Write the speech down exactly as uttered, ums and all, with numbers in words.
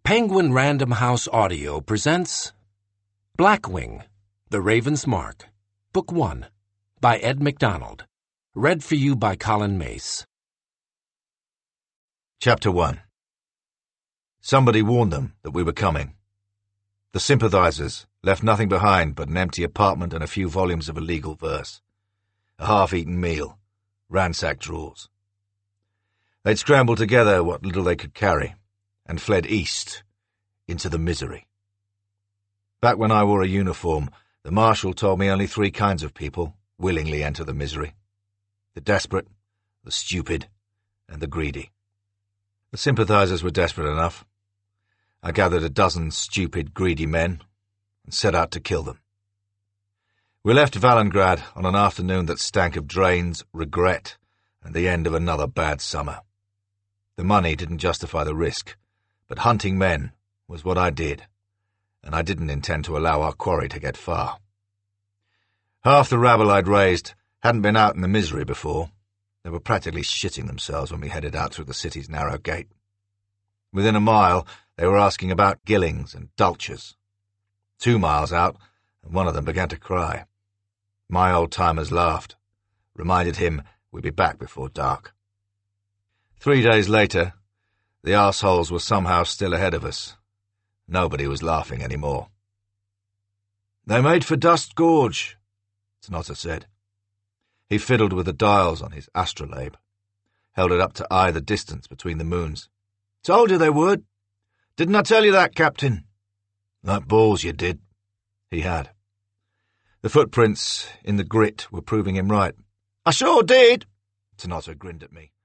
Penguin Random House Audio presents Blackwing, The Raven's Mark, Book one, by Ed MacDonald. Read for you by Colin Mace. Chapter one. Somebody warned them that we were coming. The sympathizers left nothing behind but an empty apartment and a few volumes of illegal verse, a half-eaten meal, ransacked drawers. They'd scrambled together what little they could carry and fled east into the misery. Back when I wore a uniform, the marshal told me only three kinds of people willingly enter the misery: the desperate, the stupid, and the greedy. The sympathizers were desperate enough. I gathered a dozen stupid, greedy men and set out to kill them. We left Valengrad on an afternoon that stank of drains, regret, and the end of another bad summer. The money didn't justify the risk, but hunting men was what I did, and I didn't intend to allow our quarry to get far. Half the rabble I'd raised hadn't been out in the misery before. They were practically shitting themselves when we headed out through the city's narrow gate. Within a mile, they were asking about Gillings and Dulchers. Two miles out, and one of them began to cry. My old-timers laughed, reminded him we'd be back before dark. Three days later, the arseholes were somehow still ahead of us. Nobody was laughing any more. "They made for Dust Gorge," Tanotta said. He fiddled with the dials on his astrolabe, held it up to eye the distance between the moons. "Told you they would. Didn't I tell you that, Captain?" "Like balls you did." He had. The footprints in the grit were proving him right. "I sure did," Tanotta grinned at me.